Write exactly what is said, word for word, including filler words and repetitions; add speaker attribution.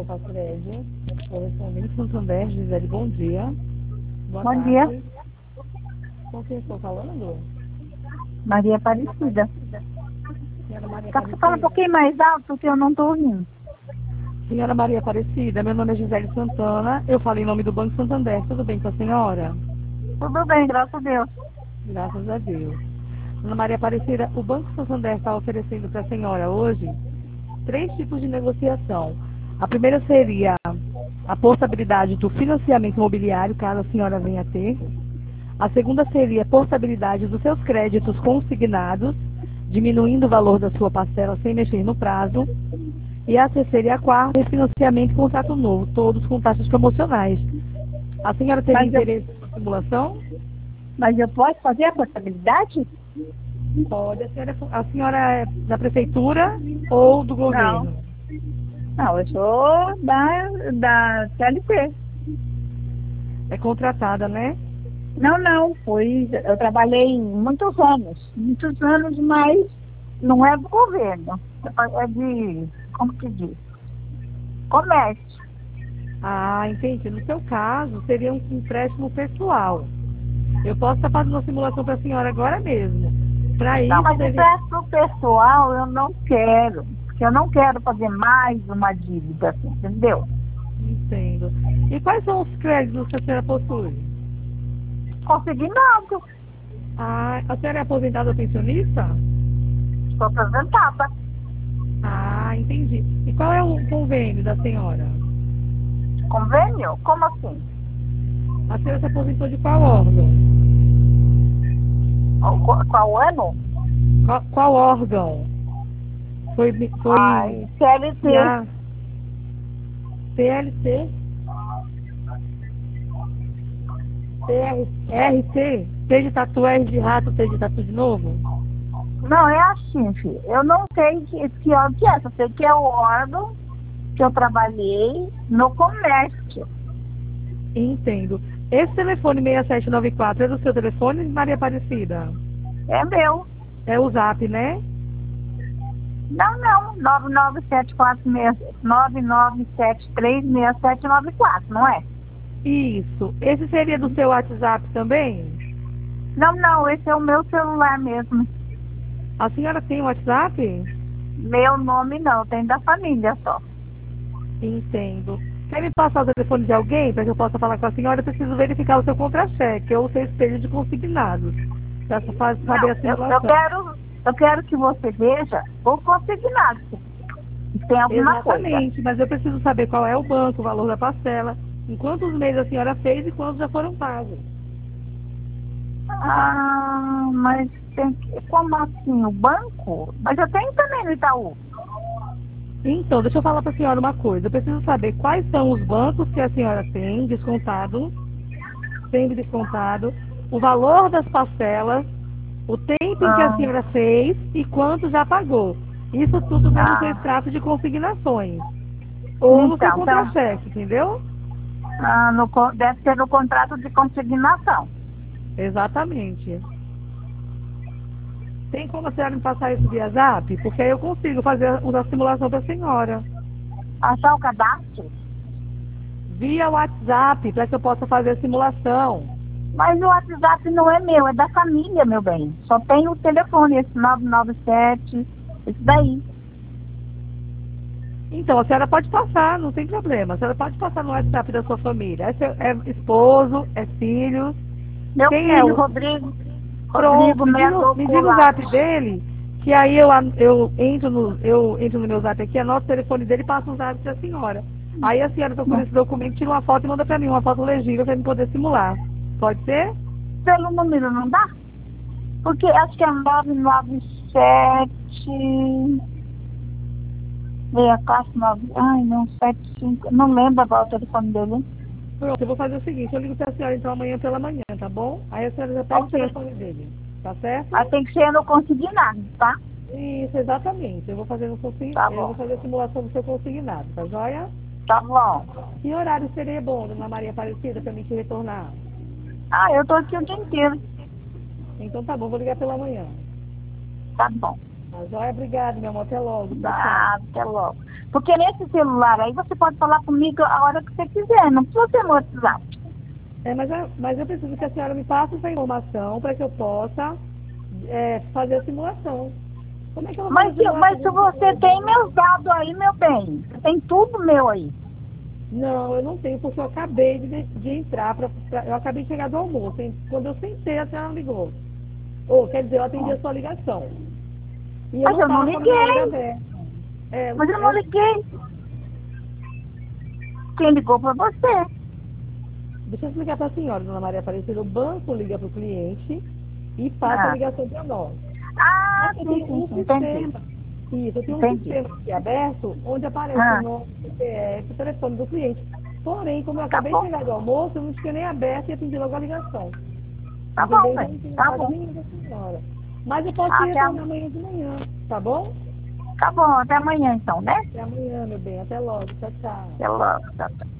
Speaker 1: Tancred, correspondente Santander, Gisele, bom dia. Boa
Speaker 2: Bom
Speaker 1: tarde.
Speaker 2: dia,
Speaker 1: Com quem estou falando?
Speaker 2: Maria Aparecida.
Speaker 1: Senhora Maria
Speaker 2: Tá, fala um
Speaker 1: Aparecida.
Speaker 2: pouquinho mais alto que eu não tô ouvindo.
Speaker 1: Senhora Maria Aparecida, meu nome é Gisele Santana, eu falo em nome do Banco Santander, tudo bem com a senhora?
Speaker 2: Tudo bem, graças a Deus.
Speaker 1: Graças a Deus. Dona Maria Aparecida, o Banco Santander está oferecendo para a senhora hoje três tipos de negociação. A primeira seria a portabilidade do financiamento imobiliário, caso a senhora venha a ter. A segunda seria a portabilidade dos seus créditos consignados, diminuindo o valor da sua parcela sem mexer no prazo. E a terceira e a quarta, refinanciamento e contrato novo, todos com taxas promocionais. A senhora teria
Speaker 2: Mas eu,
Speaker 1: interesse na simulação?
Speaker 2: mas eu posso fazer a portabilidade?
Speaker 1: Pode. A senhora, a senhora é da prefeitura ou do
Speaker 2: Não.
Speaker 1: governo?
Speaker 2: Não, eu sou da, da C L T.
Speaker 1: É contratada, né?
Speaker 2: Não, não, fui, eu trabalhei muitos anos, muitos anos, mas não é do governo, é de, como que diz? Comércio.
Speaker 1: Ah, entendi. No seu caso, seria um empréstimo pessoal. Eu posso estar fazendo uma simulação para a senhora agora mesmo. Para
Speaker 2: Não,
Speaker 1: isso,
Speaker 2: mas
Speaker 1: seria...
Speaker 2: empréstimo pessoal eu não quero, porque eu não quero fazer mais uma dívida, assim, entendeu?
Speaker 1: Entendo. E quais são os créditos que a senhora possui?
Speaker 2: Consignado,
Speaker 1: Ah, a senhora é aposentada ou pensionista?
Speaker 2: estou apresentada.
Speaker 1: Ah, entendi. E qual é o convênio da senhora?
Speaker 2: Convênio? Como assim?
Speaker 1: A senhora se aposentou de qual órgão?
Speaker 2: O- Qual, qual ano?
Speaker 1: Qual, qual órgão? Foi, foi
Speaker 2: Ai, C L T.
Speaker 1: a C L T? T R, R T? T de tatu, R de rato, T de tatu de novo?
Speaker 2: Não, é assim, filho. Eu não sei que, que órgão que é, só sei que é o órgão que eu trabalhei no comércio.
Speaker 1: Entendo. Esse telefone seis sete nove quatro é do seu telefone, Maria Aparecida?
Speaker 2: É meu.
Speaker 1: É o Zap, né?
Speaker 2: Não, não. nove nove sete quatro seis, nove nove sete três seis sete nove quatro, não é?
Speaker 1: Isso. Esse seria do seu WhatsApp também?
Speaker 2: Não, não. Esse é o meu celular mesmo.
Speaker 1: A senhora tem WhatsApp?
Speaker 2: Meu nome não, tem da família só.
Speaker 1: Entendo. Quer me passar o telefone de alguém para que eu possa falar com a senhora? Eu preciso verificar o seu contra-cheque ou o seu espelho de consignados. Para saber
Speaker 2: Não,
Speaker 1: a
Speaker 2: eu, eu
Speaker 1: simulação.
Speaker 2: quero, eu quero que você veja o consignado. Se tem alguma coisa.
Speaker 1: Exatamente, mas eu preciso saber qual é o banco, o valor da parcela, em quantos meses a senhora fez e quantos já foram pagos.
Speaker 2: Ah, mas tem que. Como assim? O banco? Mas eu tenho também no Itaú.
Speaker 1: Então, deixa eu falar para a senhora uma coisa. Eu preciso saber quais são os bancos que a senhora tem descontado, tem descontado, o valor das parcelas, o tempo em que a
Speaker 2: Ah,
Speaker 1: senhora fez e quanto já pagou. Isso tudo vem no seu
Speaker 2: ah,
Speaker 1: extrato de consignações. Ou no seu
Speaker 2: então, então
Speaker 1: contra-cheque, entendeu?
Speaker 2: ah, no, con- deve ser no contrato de consignação.
Speaker 1: Exatamente. Tem como a senhora me passar isso via zap? Porque aí eu consigo fazer a simulação para a senhora.
Speaker 2: Achar o cadastro?
Speaker 1: Via WhatsApp, para que eu possa fazer a simulação.
Speaker 2: Mas o WhatsApp não é meu, é da família, meu bem. Só tem o telefone, esse nove nove sete, esse daí.
Speaker 1: Então, a senhora pode passar, não tem problema. A senhora pode passar no WhatsApp da sua família. É, seu, é esposo, é filho.
Speaker 2: Meu
Speaker 1: Quem é
Speaker 2: filho,
Speaker 1: o...
Speaker 2: Rodrigo,
Speaker 1: Pronto,
Speaker 2: Rodrigo
Speaker 1: me diga,
Speaker 2: Melo
Speaker 1: me diga o zap
Speaker 2: Goulart.
Speaker 1: dele, que aí eu, eu, entro no, eu entro no meu zap aqui, anoto o telefone dele e passo o zap para a senhora. Aí a senhora procura esse documento, tira uma foto e manda para mim, uma foto legível para eu poder simular. Pode ser?
Speaker 2: Pelo número não dá? Porque acho que é nove nove sete, seis quatro nove, ai não, sete cinco, não lembro agora o telefone dele.
Speaker 1: Pronto, eu vou fazer o seguinte, eu ligo para a senhora então amanhã pela manhã, tá bom? Aí a senhora já pega o
Speaker 2: Ok.
Speaker 1: telefone dele, tá certo?
Speaker 2: Aí tem que ser no consignado, tá?
Speaker 1: Isso, exatamente. Eu vou fazer, no consi-
Speaker 2: Tá
Speaker 1: eu vou
Speaker 2: bom.
Speaker 1: fazer a simulação do seu consignado, tá joia?
Speaker 2: Tá bom.
Speaker 1: Que horário seria bom, dona Maria Aparecida, para mim te retornar?
Speaker 2: Ah, eu tô aqui o dia inteiro.
Speaker 1: Então tá bom, vou ligar pela manhã.
Speaker 2: Tá bom.
Speaker 1: Tá joia? Obrigada, meu amor. Até logo. Tchau, tchau.
Speaker 2: Ah, até logo. Porque nesse celular aí você pode falar comigo a hora que você quiser, não precisa ser no WhatsApp.
Speaker 1: É, mas, eu- mas eu preciso que a senhora me passe essa informação para que eu possa é, fazer a simulação. Como é que eu vou fazer a
Speaker 2: Mas, se-
Speaker 1: simulação?
Speaker 2: mas se você tem meus dados aí, meu bem, você tem tudo meu aí.
Speaker 1: Não, eu não tenho, porque eu acabei de, de entrar, pra, pra- eu acabei de chegar do almoço. hein? Quando eu sentei, a senhora ligou. Ou, quer dizer, eu atendi a sua ligação. E eu
Speaker 2: Mas
Speaker 1: não
Speaker 2: eu não
Speaker 1: estava com a memória
Speaker 2: liguei,
Speaker 1: aberta. É,
Speaker 2: mas eu não
Speaker 1: eu,
Speaker 2: liguei. Quem ligou foi você.
Speaker 1: deixa eu explicar para a senhora, dona Maria Aparecida. O banco liga para o cliente e passa a
Speaker 2: Ah,
Speaker 1: ligação para nós.
Speaker 2: ah
Speaker 1: Mas eu
Speaker 2: sim,
Speaker 1: tenho
Speaker 2: sim,
Speaker 1: um
Speaker 2: sim, entendi.
Speaker 1: sistema. Isso, eu tenho um
Speaker 2: Entendi.
Speaker 1: sistema aqui aberto, onde aparece o
Speaker 2: Ah,
Speaker 1: nome, C P F, o telefone do cliente. Porém, como eu
Speaker 2: tá
Speaker 1: acabei de
Speaker 2: bom,
Speaker 1: chegar do almoço, eu não tinha nem aberto e atendi logo a ligação.
Speaker 2: tá bom,
Speaker 1: Entendeu? Então,
Speaker 2: bem,
Speaker 1: não tinha
Speaker 2: tá
Speaker 1: nada
Speaker 2: bom.
Speaker 1: nenhum da senhora. Mas eu posso te
Speaker 2: Até,
Speaker 1: retornar
Speaker 2: am-
Speaker 1: amanhã de manhã, tá bom?
Speaker 2: tá bom, até amanhã então, né?
Speaker 1: Até amanhã, meu bem. Até logo. Tchau, tchau.
Speaker 2: Até logo, tá, tá.